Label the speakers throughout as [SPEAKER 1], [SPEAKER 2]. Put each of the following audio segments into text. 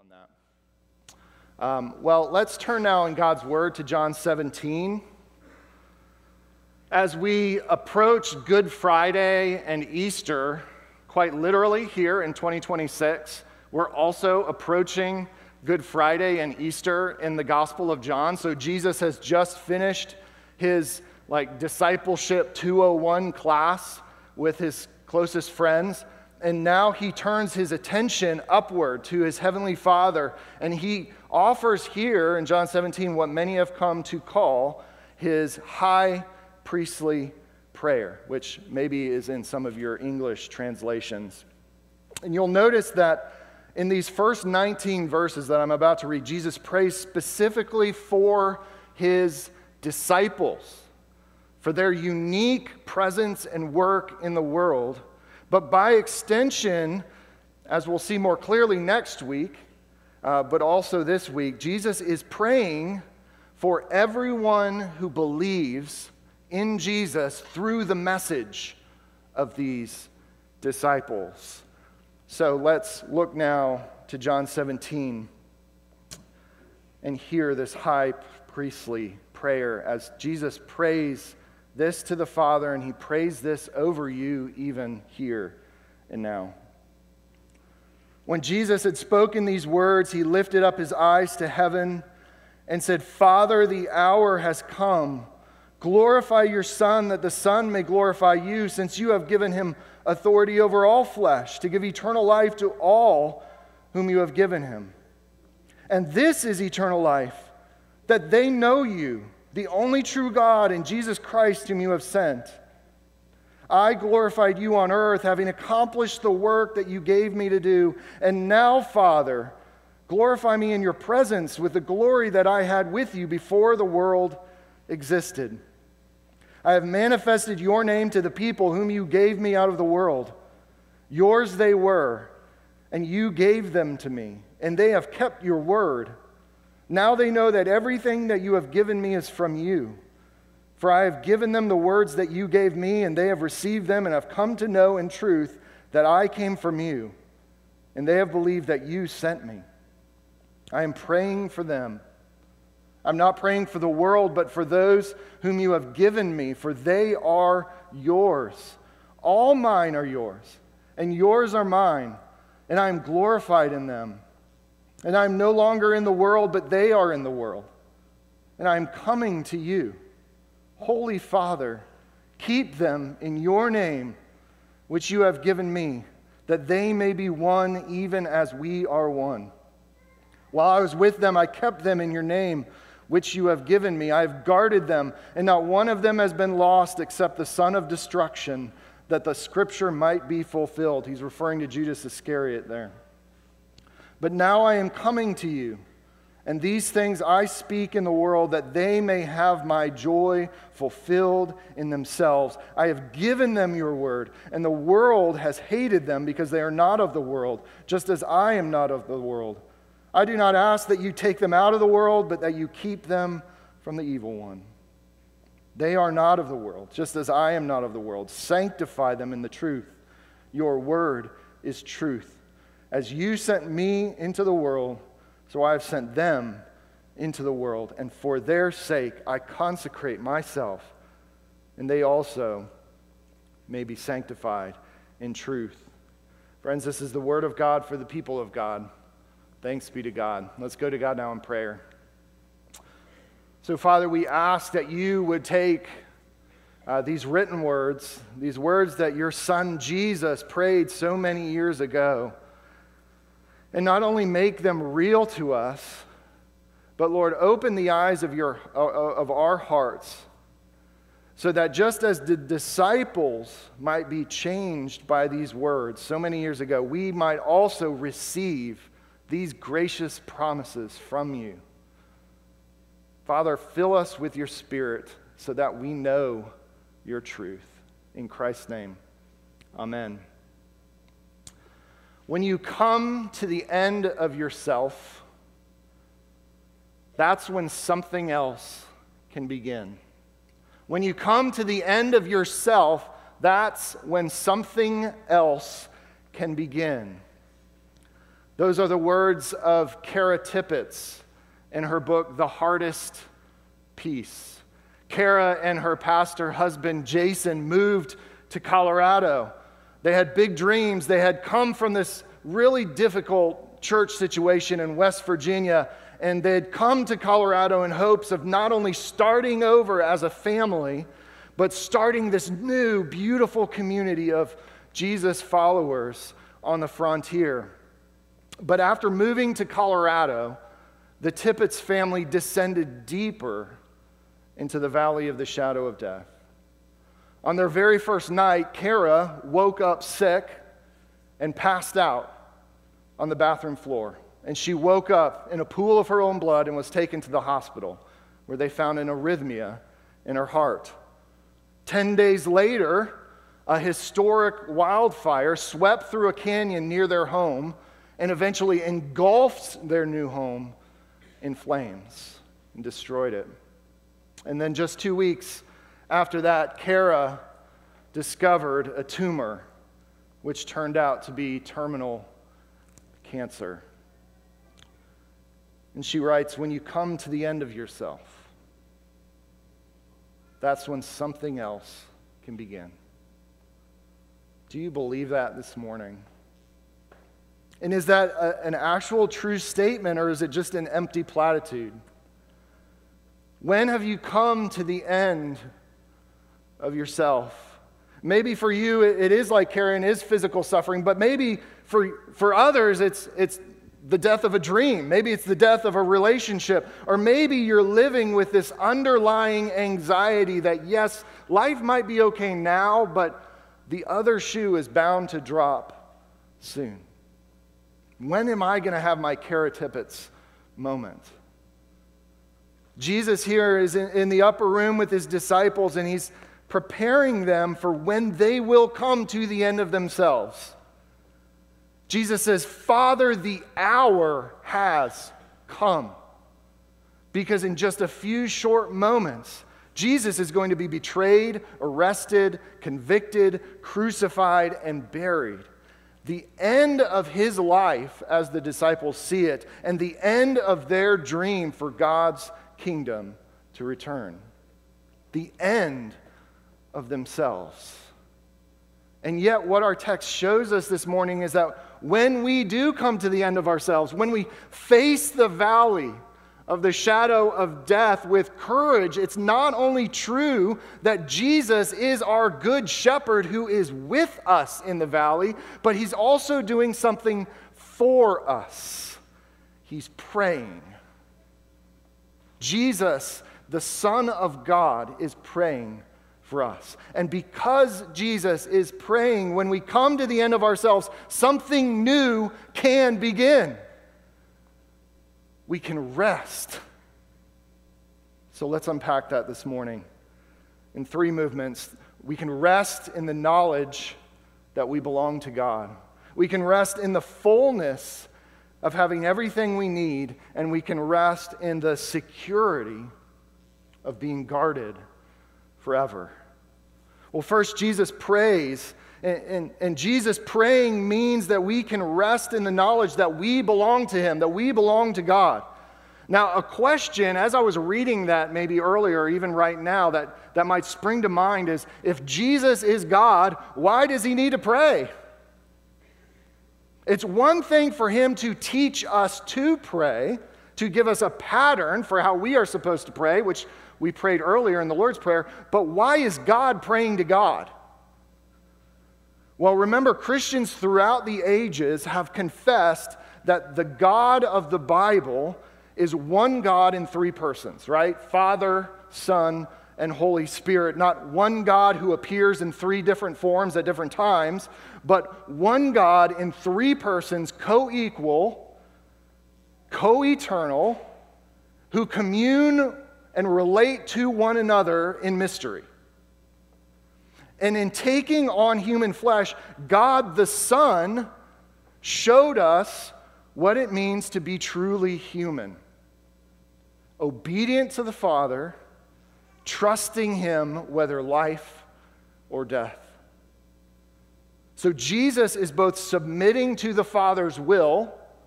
[SPEAKER 1] on that. Well, let's turn now in God's Word to John 17. As we approach Good Friday and Easter, quite literally here in 2026, we're also approaching Good Friday and Easter in the Gospel of John. So Jesus has just finished his discipleship 201 class with his closest friends. And now he turns his attention upward to his heavenly Father, and he offers here in John 17 what many have come to call his high priestly prayer, which maybe is in some of your English translations. And you'll notice that in these first 19 verses that I'm about to read, Jesus prays specifically for his disciples, for their unique presence and work in the world. But by extension, as we'll see more clearly next week, but also this week, Jesus is praying for everyone who believes in Jesus through the message of these disciples. So let's look now to John 17 and hear this high priestly prayer as Jesus prays this to the Father, and he prays this over you even here and now. When Jesus had spoken these words, he lifted up his eyes to heaven and said, "Father, the hour has come. Glorify your Son, that the Son may glorify you, since you have given him authority over all flesh, to give eternal life to all whom you have given him. And this is eternal life, that they know you, the only true God, and Jesus Christ whom you have sent. I glorified you on earth, having accomplished the work that you gave me to do. And now, Father, glorify me in your presence with the glory that I had with you before the world existed. I have manifested your name to the people whom you gave me out of the world. Yours they were, and you gave them to me, and they have kept your word. Now they know that everything that you have given me is from you. For I have given them the words that you gave me, and they have received them and have come to know in truth that I came from you, and they have believed that you sent me. I am praying for them. I'm not praying for the world, but for those whom you have given me, for they are yours. All mine are yours, and yours are mine, and I am glorified in them. And I am no longer in the world, but they are in the world. And I am coming to you. Holy Father, keep them in your name, which you have given me, that they may be one even as we are one. While I was with them, I kept them in your name, which you have given me. I have guarded them, and not one of them has been lost except the son of destruction, that the scripture might be fulfilled. He's referring to Judas Iscariot there. But now I am coming to you, and these things I speak in the world, that they may have my joy fulfilled in themselves. I have given them your word, and the world has hated them because they are not of the world, just as I am not of the world. I do not ask that you take them out of the world, but that you keep them from the evil one. They are not of the world, just as I am not of the world. Sanctify them in the truth. Your word is truth. As you sent me into the world, so I have sent them into the world. And for their sake I consecrate myself, and they also may be sanctified in truth." Friends, this is the word of God for the people of God. Thanks be to God. Let's go to God now in prayer. So, Father, we ask that you would take these written words, these words that your Son Jesus prayed so many years ago, and not only make them real to us, but Lord, open the eyes of our hearts, so that just as the disciples might be changed by these words so many years ago, we might also receive these gracious promises from you. Father, fill us with your Spirit so that we know your truth. In Christ's name, amen. When you come to the end of yourself, that's when something else can begin. When you come to the end of yourself, that's when something else can begin. Those are the words of Kara Tippett in her book, The Hardest Peace. Kara and her pastor husband, Jason, moved to Colorado. They had big dreams. They had come from this really difficult church situation in West Virginia, and they had come to Colorado in hopes of not only starting over as a family, but starting this new, beautiful community of Jesus followers on the frontier. But after moving to Colorado, the Tippett's family descended deeper into the valley of the shadow of death. On their very first night, Kara woke up sick and passed out on the bathroom floor. And she woke up in a pool of her own blood and was taken to the hospital, where they found an arrhythmia in her heart. 10 days later, a historic wildfire swept through a canyon near their home and eventually engulfed their new home in flames and destroyed it. And then just 2 weeks after that, Kara discovered a tumor, which turned out to be terminal cancer. And she writes, when you come to the end of yourself, that's when something else can begin. Do you believe that this morning? And is that an actual true statement, or is it just an empty platitude? When have you come to the end of yourself? Maybe for you it is like Karen is physical suffering, but maybe for others it's the death of a dream. Maybe it's the death of a relationship. Or maybe you're living with this underlying anxiety that, yes, life might be okay now, but the other shoe is bound to drop soon. When am I going to have my Kara Tippett's moment? Jesus here is in the upper room with his disciples, and he's preparing them for when they will come to the end of themselves. Jesus says, Father, the hour has come. Because in just a few short moments, Jesus is going to be betrayed, arrested, convicted, crucified, and buried. The end of his life, as the disciples see it, and the end of their dream for God's kingdom to return. The end of themselves. And yet what our text shows us this morning is that when we do come to the end of ourselves, when we face the valley of the shadow of death with courage, it's not only true that Jesus is our good shepherd who is with us in the valley, but he's also doing something for us. He's praying. Jesus, the Son of God, is praying for us. And because Jesus is praying, when we come to the end of ourselves, something new can begin. We can rest. So let's unpack that this morning in 3 movements. We can rest in the knowledge that we belong to God. We can rest in the fullness of having everything we need, and we can rest in the security of being guarded forever. Well, first, Jesus prays, and Jesus praying means that we can rest in the knowledge that we belong to him, that we belong to God. Now, a question, as I was reading that maybe earlier, or even right now, that might spring to mind is, if Jesus is God, why does he need to pray? It's one thing for him to teach us to pray, to give us a pattern for how we are supposed to pray, which we prayed earlier in the Lord's Prayer, but why is God praying to God? Well, remember, Christians throughout the ages have confessed that the God of the Bible is one God in 3 persons, right? Father, Son, and Holy Spirit. Not one God who appears in 3 different forms at different times, but one God in 3 persons, co-equal, co-eternal, who commune and relate to one another in mystery. And in taking on human flesh, God the Son showed us what it means to be truly human. Obedient to the Father, trusting him whether life or death. So Jesus is both submitting to the Father's will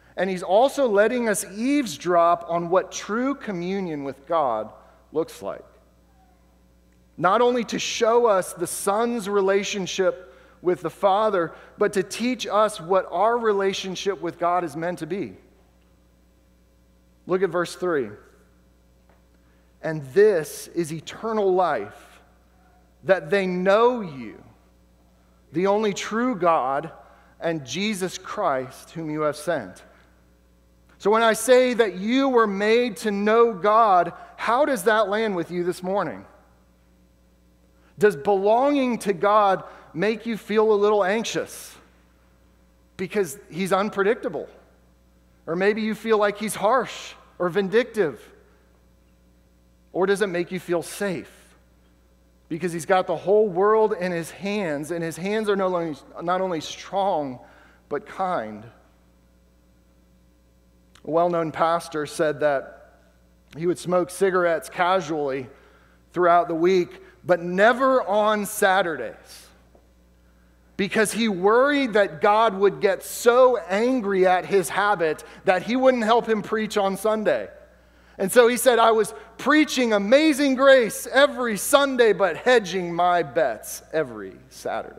[SPEAKER 1] And he's also letting us eavesdrop on what true communion with God looks like. Not only to show us the Son's relationship with the Father, but to teach us what our relationship with God is meant to be. Look at verse 3. And this is eternal life, that they know you, the only true God, and Jesus Christ, whom you have sent. So when I say that you were made to know God, how does that land with you this morning? Does belonging to God make you feel a little anxious because he's unpredictable? Or maybe you feel like he's harsh or vindictive? Or does it make you feel safe because he's got the whole world in his hands, and his hands are not only strong but kind? A well-known pastor said that he would smoke cigarettes casually throughout the week, but never on Saturdays, because he worried that God would get so angry at his habit that he wouldn't help him preach on Sunday. And so he said, I was preaching Amazing Grace every Sunday, but hedging my bets every Saturday.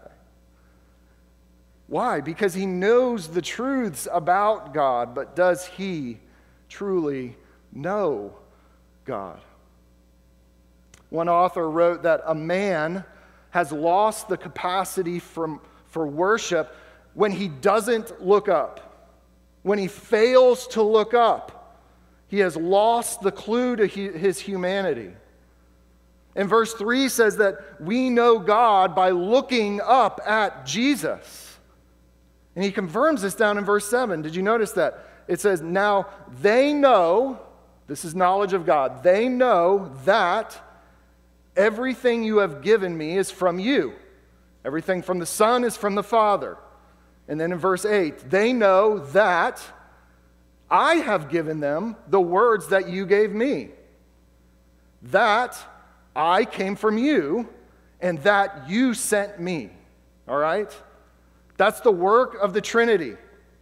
[SPEAKER 1] Why? Because he knows the truths about God, but does he truly know God? One author wrote that a man has lost the capacity for worship when he doesn't look up, when he fails to look up. He has lost the clue to his humanity. And verse 3 says that we know God by looking up at Jesus. And he confirms this down in verse 7. Did you notice that? It says, now they know, this is knowledge of God, they know that everything you have given me is from you. Everything from the Son is from the Father. And then in verse 8, they know that I have given them the words that you gave me, that I came from you, and that you sent me. All right? That's the work of the Trinity.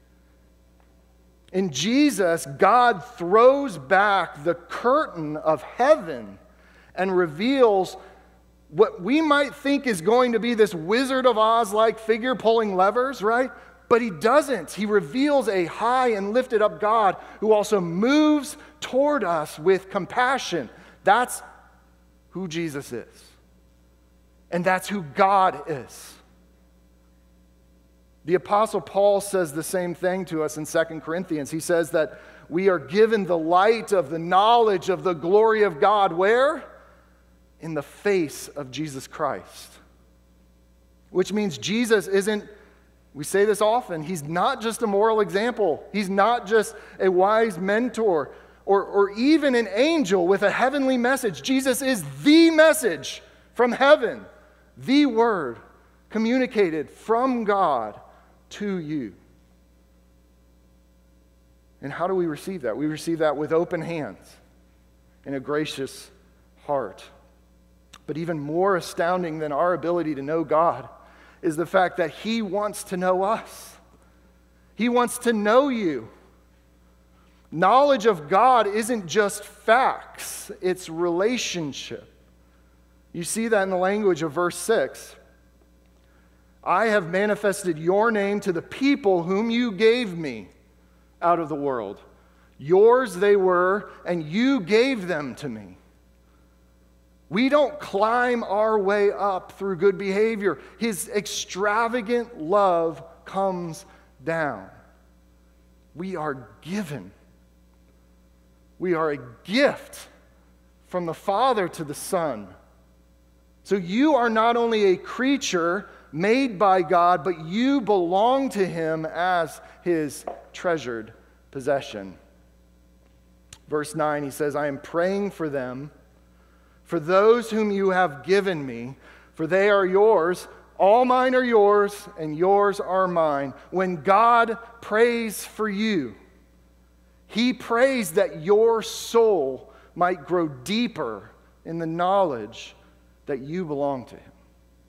[SPEAKER 1] In Jesus, God throws back the curtain of heaven and reveals what we might think is going to be this Wizard of Oz-like figure pulling levers, right? But he doesn't. He reveals a high and lifted up God who also moves toward us with compassion. That's who Jesus is. And that's who God is. The Apostle Paul says the same thing to us in 2 Corinthians. He says that we are given the light of the knowledge of the glory of God. Where? In the face of Jesus Christ. Which means Jesus isn't, we say this often, he's not just a moral example. He's not just a wise mentor or even an angel with a heavenly message. Jesus is the message from heaven, the word communicated from God to you. And how do we receive that? We receive that with open hands and a gracious heart. But even more astounding than our ability to know God is the fact that he wants to know us. He wants to know you. Knowledge of God isn't just facts, it's relationship. You see that in the language of verse 6. I have manifested your name to the people whom you gave me out of the world. Yours they were, and you gave them to me. We don't climb our way up through good behavior. His extravagant love comes down. We are given. We are a gift from the Father to the Son. So you are not only a creature made by God, but you belong to him as his treasured possession. Verse 9, he says, I am praying for them, for those whom you have given me, for they are yours. All mine are yours, and yours are mine. When God prays for you, he prays that your soul might grow deeper in the knowledge that you belong to him.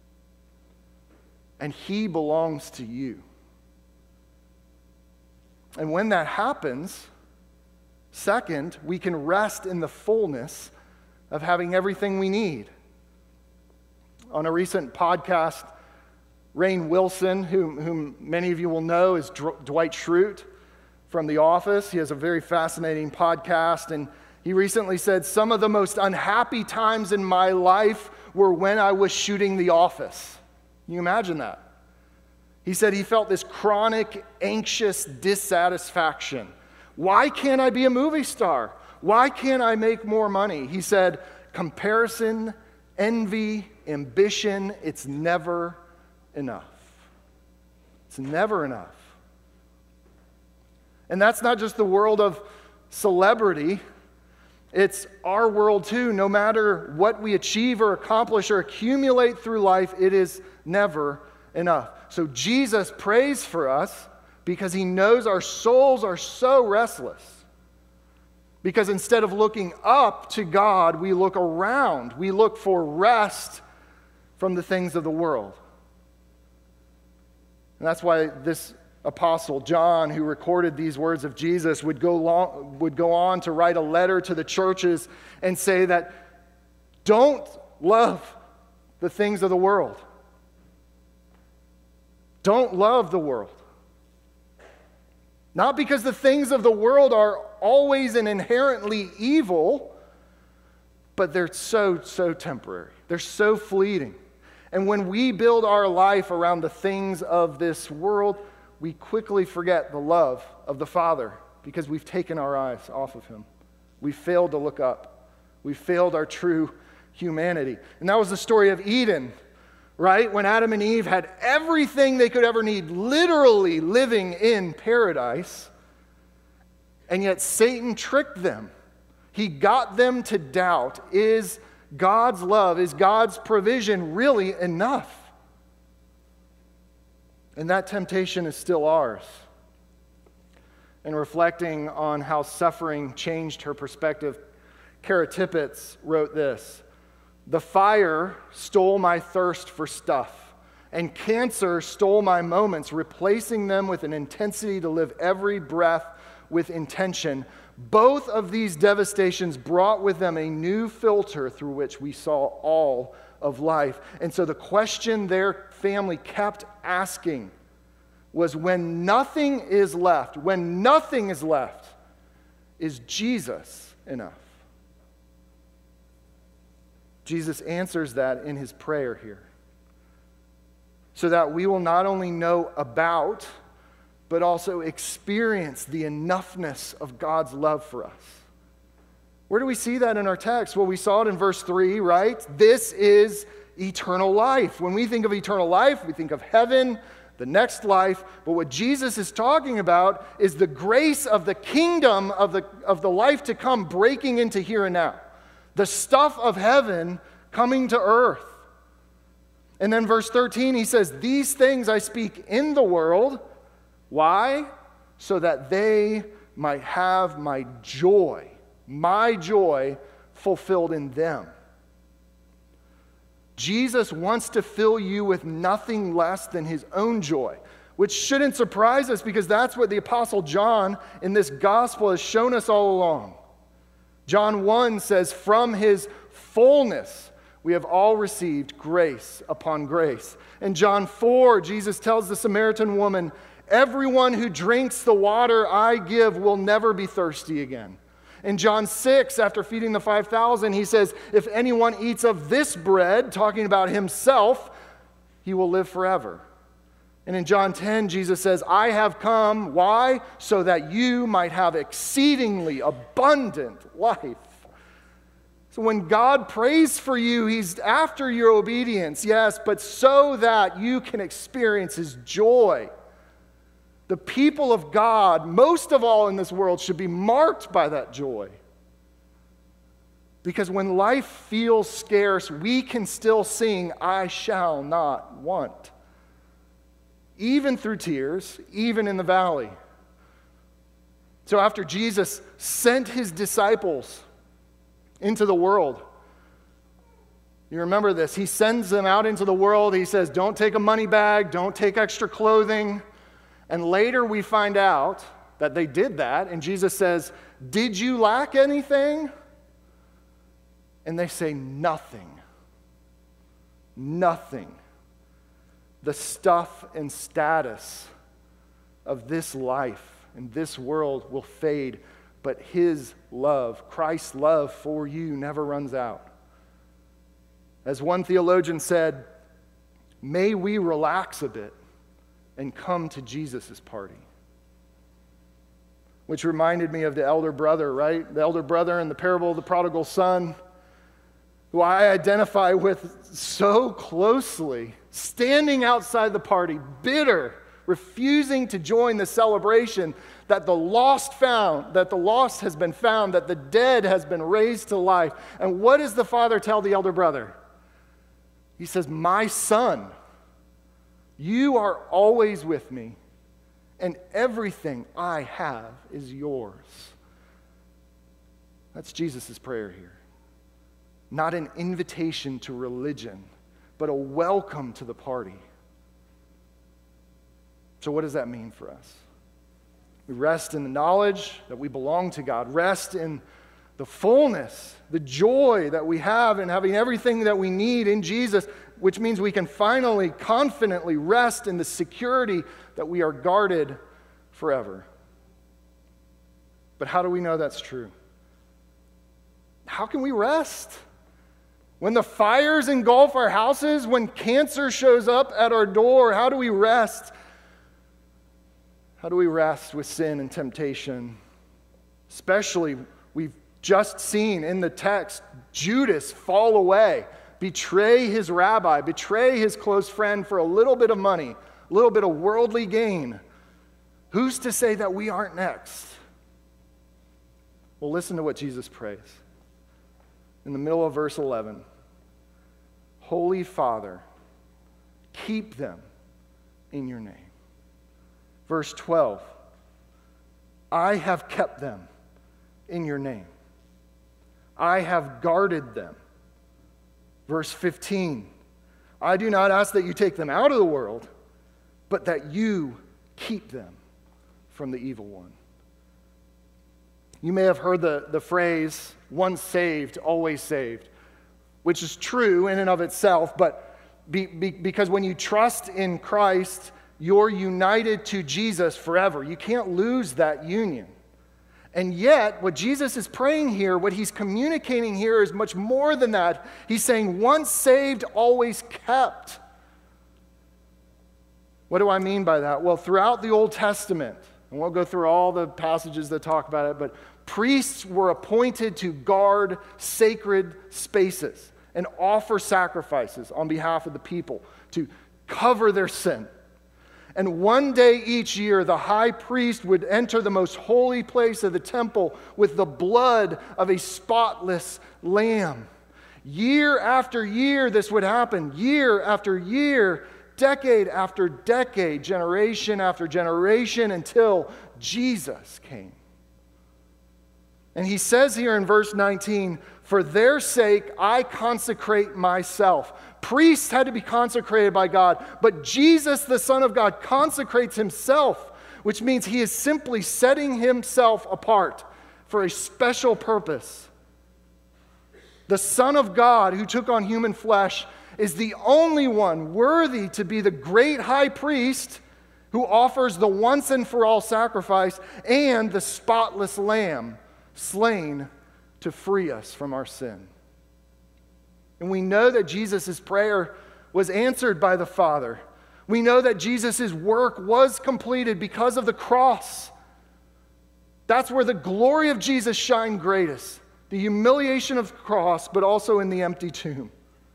[SPEAKER 1] And he belongs to you. And when that happens, second, we can rest in the fullness of having everything we need. On a recent podcast, Rainn Wilson, whom many of you will know, is Dwight Schrute from The Office. He has a very fascinating podcast, and he recently said, "Some of the most unhappy times in my life were when I was shooting The Office." Can you imagine that? He said he felt this chronic, anxious dissatisfaction. Why can't I be a movie star? Why can't I make more money? He said, comparison, envy, ambition, it's never enough. It's never enough. And that's not just the world of celebrity. It's our world too. No matter what we achieve or accomplish or accumulate through life, it is never enough. So Jesus prays for us because he knows our souls are so restless. Because instead of looking up to God, we look around. We look for rest from the things of the world. And that's why this apostle, John, who recorded these words of Jesus, would go on to write a letter to the churches and say that don't love the things of the world. Don't love the world. Not because the things of the world are always and inherently evil, but they're so temporary. They're so fleeting. And when we build our life around the things of this world, we quickly forget the love of the Father because we've taken our eyes off of him. We failed to look up. We failed our true humanity. And that was the story of Eden, right? When Adam and Eve had everything they could ever need, literally living in paradise, and yet Satan tricked them. He got them to doubt, is God's love, is God's provision really enough? And that temptation is still ours. And reflecting on how suffering changed her perspective, Kara Tippett wrote this: "The fire stole my thirst for stuff, and cancer stole my moments, replacing them with an intensity to live every breath with intention. Both of these devastations brought with them a new filter through which we saw all of life." And so the question their family kept asking was, when nothing is left, is Jesus enough? Jesus answers that in his prayer here, so that we will not only know about, but also experience the enoughness of God's love for us. Where do we see that in our text? Well, we saw it in verse 3, right? This is eternal life. When we think of eternal life, we think of heaven, the next life. But what Jesus is talking about is the grace of the kingdom of the life to come breaking into here and now. The stuff of heaven coming to earth. And then verse 13, he says, "These things I speak in the world." Why? So that they might have my joy fulfilled in them. Jesus wants to fill you with nothing less than his own joy, which shouldn't surprise us because that's what the Apostle John in this gospel has shown us all along. John 1 says, "From his fullness we have all received grace upon grace." In John 4, Jesus tells the Samaritan woman, "Everyone who drinks the water I give will never be thirsty again." In John 6, after feeding the 5,000, he says, "If anyone eats of this bread," talking about himself, "he will live forever." And in John 10, Jesus says, "I have come," why? "So that you might have exceedingly abundant life." So when God prays for you, he's after your obedience, yes, but so that you can experience his joy. The people of God, most of all in this world, should be marked by that joy. Because when life feels scarce, we can still sing, "I shall not want." Even through tears, even in the valley. So after Jesus sent his disciples into the world, you remember this, he sends them out into the world. He says, don't take a money bag, don't take extra clothing. And later we find out that they did that. And Jesus says, "Did you lack anything?" And they say, "Nothing. Nothing." The stuff and status of this life and this world will fade, but his love, Christ's love for you, never runs out. As one theologian said, may we relax a bit and come to Jesus' party. Which reminded me of the elder brother, right? The elder brother in the parable of the prodigal son, who I identify with so closely, standing outside the party, bitter, refusing to join the celebration that the lost has been found, that the dead has been raised to life. And what does the father tell the elder brother? He says, "My son, you are always with me, and everything I have is yours." That's Jesus' prayer here. Not an invitation to religion, but a welcome to the party. So what does that mean for us? We rest in the knowledge that we belong to God. Rest in the fullness, the joy that we have in having everything that we need in Jesus, which means we can finally, confidently rest in the security that we are guarded forever. But how do we know that's true? How can we rest? When the fires engulf our houses, when cancer shows up at our door, how do we rest? How do we rest with sin and temptation? Especially, we've just seen in the text Judas fall away, betray his rabbi, betray his close friend for a little bit of money, a little bit of worldly gain. Who's to say that we aren't next? Well, listen to what Jesus prays. In the middle of verse 11, "Holy Father, keep them in your name." Verse 12, "I have kept them in your name. I have guarded them." Verse 15, "I do not ask that you take them out of the world, but that you keep them from the evil one." You may have heard the phrase, "once saved, always saved," which is true in and of itself, but because when you trust in Christ, you're united to Jesus forever. You can't lose that union. And yet, what Jesus is praying here, what he's communicating here is much more than that. He's saying, once saved, always kept. What do I mean by that? Well, throughout the Old Testament, and we'll go through all the passages that talk about it, but priests were appointed to guard sacred spaces and offer sacrifices on behalf of the people to cover their sin. And one day each year, the high priest would enter the most holy place of the temple with the blood of a spotless lamb. Year after year, this would happen. Year after year, decade after decade, generation after generation, until Jesus came. And he says here in verse 19, "For their sake I consecrate myself." Priests had to be consecrated by God, but Jesus, the Son of God, consecrates himself, which means he is simply setting himself apart for a special purpose. The Son of God, who took on human flesh, is the only one worthy to be the great high priest who offers the once and for all sacrifice and the spotless lamb slain to free us from our sin. And we know that Jesus' prayer was answered by the Father. We know that Jesus' work was completed because of the cross. That's where the glory of Jesus shined greatest. The humiliation of the cross, but also in the empty tomb.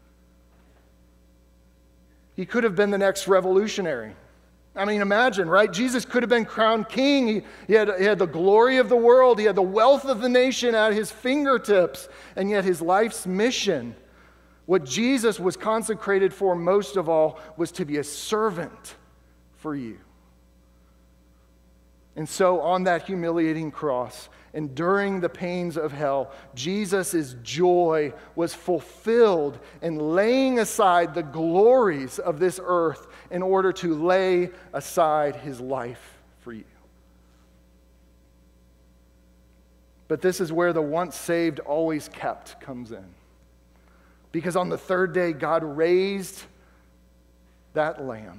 [SPEAKER 1] He could have been the next revolutionary. I mean, imagine, right? Jesus could have been crowned king. He had the glory of the world. He had the wealth of the nation at his fingertips. And yet his life's mission, what Jesus was consecrated for most of all, was to be a servant for you. And so on that humiliating cross, enduring the pains of hell, Jesus' joy was fulfilled in laying aside the glories of this earth in order to lay aside his life for you. But this is where the once saved, always kept comes in. Because on the third day, God raised that lamb.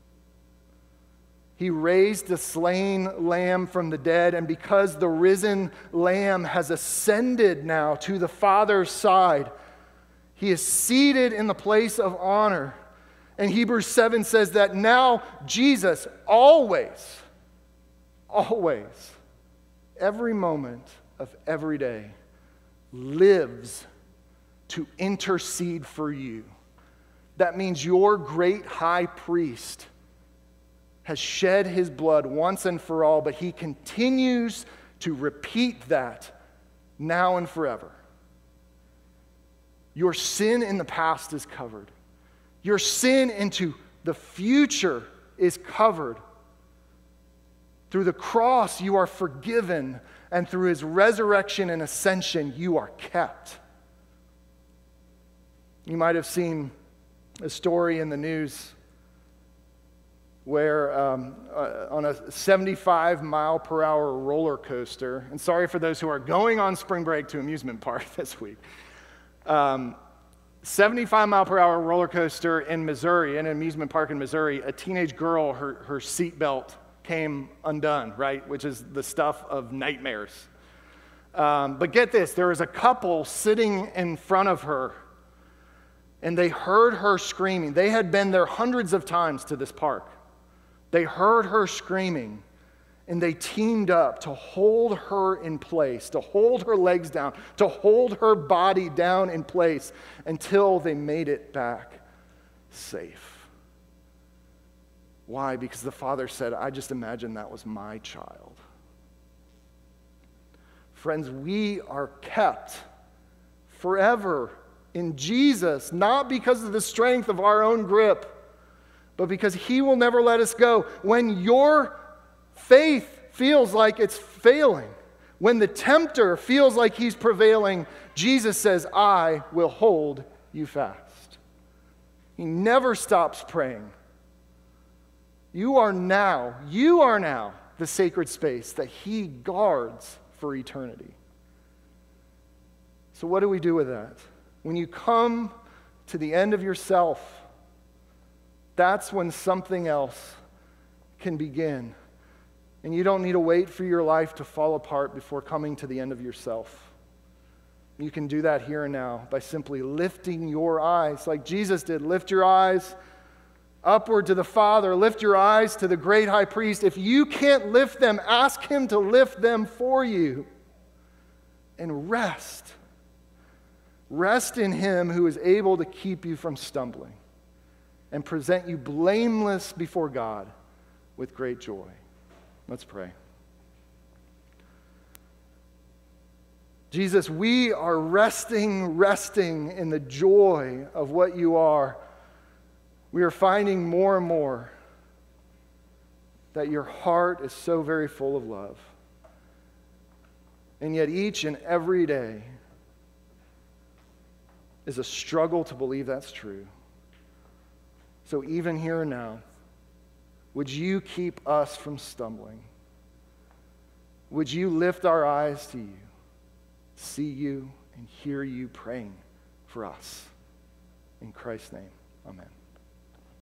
[SPEAKER 1] He raised the slain lamb from the dead, and because the risen lamb has ascended now to the Father's side, he is seated in the place of honor. And Hebrews 7 says that now Jesus always, every moment of every day, lives to intercede for you. That means your great high priest has shed his blood once and for all, but he continues to repeat that now and forever. Your sin in the past is covered. Your sin into the future is covered. Through the cross, you are forgiven, and through his resurrection and ascension, you are kept. You might have seen a story in the news where on a 75-mile-per-hour roller coaster, and sorry for those who are going on spring break to amusement park this week, 75-mile-per-hour roller coaster in Missouri, in an amusement park in Missouri, a teenage girl, her seatbelt came undone, right, which is the stuff of nightmares. But get this, there was a couple sitting in front of her, and they heard her screaming. They had been there hundreds of times to this park. They heard her screaming, and they teamed up to hold her in place, to hold her legs down, to hold her body down in place until they made it back safe. Why? Because the father said, I just imagine that was my child. Friends, we are kept forever in Jesus, not because of the strength of our own grip, but because he will never let us go. When your faith feels like it's failing, when the tempter feels like he's prevailing, Jesus says, I will hold you fast. He never stops praying. You are now the sacred space that he guards for eternity. So what do we do with that? When you come to the end of yourself, that's when something else can begin. And you don't need to wait for your life to fall apart before coming to the end of yourself. You can do that here and now by simply lifting your eyes like Jesus did. Lift your eyes upward to the Father. Lift your eyes to the great high priest. If you can't lift them, ask him to lift them for you. And rest. Rest in him who is able to keep you from stumbling and present you blameless before God with great joy. Let's pray. Jesus, we are resting in the joy of what you are. We are finding more and more that your heart is so very full of love. And yet each and every day is a struggle to believe that's true. So even here and now, would you keep us from stumbling? Would you lift our eyes to you, see you, and hear you praying for us? In Christ's name, amen.